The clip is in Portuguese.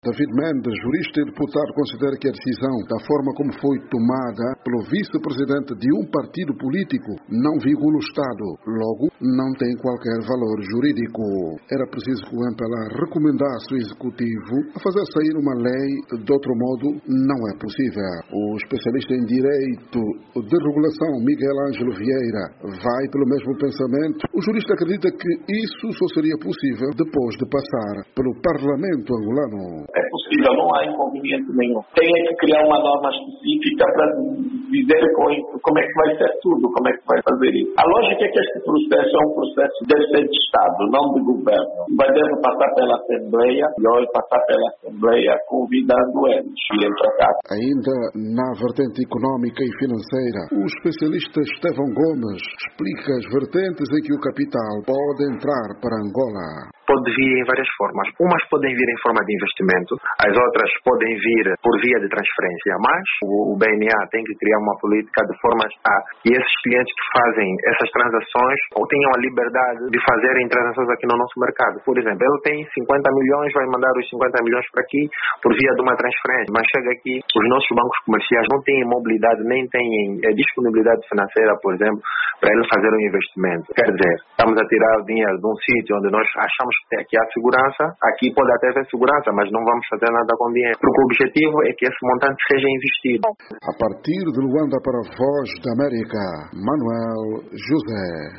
David Mendes, jurista e deputado, considera que a decisão, da forma como foi tomada pelo vice-presidente de um partido político, não vigula o Estado, logo não tem qualquer valor jurídico. Era preciso que o MPLA recomendasse o Executivo a fazer sair uma lei, de outro modo não é possível. O especialista em Direito de Regulação, Miguel Ângelo Vieira, vai pelo mesmo pensamento. O jurista acredita que isso só seria possível depois de passar pelo Parlamento angolano. É possível, não há inconveniente nenhum. Tem que criar uma norma específica para dizer como é que vai ser tudo, como é que vai fazer isso. A lógica é que este processo é um processo deve ser de Estado, não de governo. Deve passar pela Assembleia e ao passar pela Assembleia convidando eles e entrar cá. Ainda na vertente económica e financeira, o especialista Estevão Gomes explica as vertentes em que o capital pode entrar para Angola. Pode vir em várias formas. Umas podem vir em forma de investimento, as outras podem vir por via de transferência, mas o BNA tem que criar uma política de forma a que esses clientes que fazem essas transações ou tenham a liberdade de fazerem transações aqui no nosso mercado. Por exemplo, ele tem 50 milhões, vai mandar os 50 milhões para aqui por via de uma transferência, mas chega aqui, os nossos bancos comerciais não têm mobilidade, nem têm disponibilidade financeira, por exemplo, para ele fazer um investimento. Quer dizer, estamos a tirar o dinheiro de um sítio onde nós achamos que há segurança, aqui pode até haver segurança, mas não vamos fazer nada com dinheiro, porque o objetivo é que esse montante seja investido. A partir de Luanda para a Voz da América, Manuel José.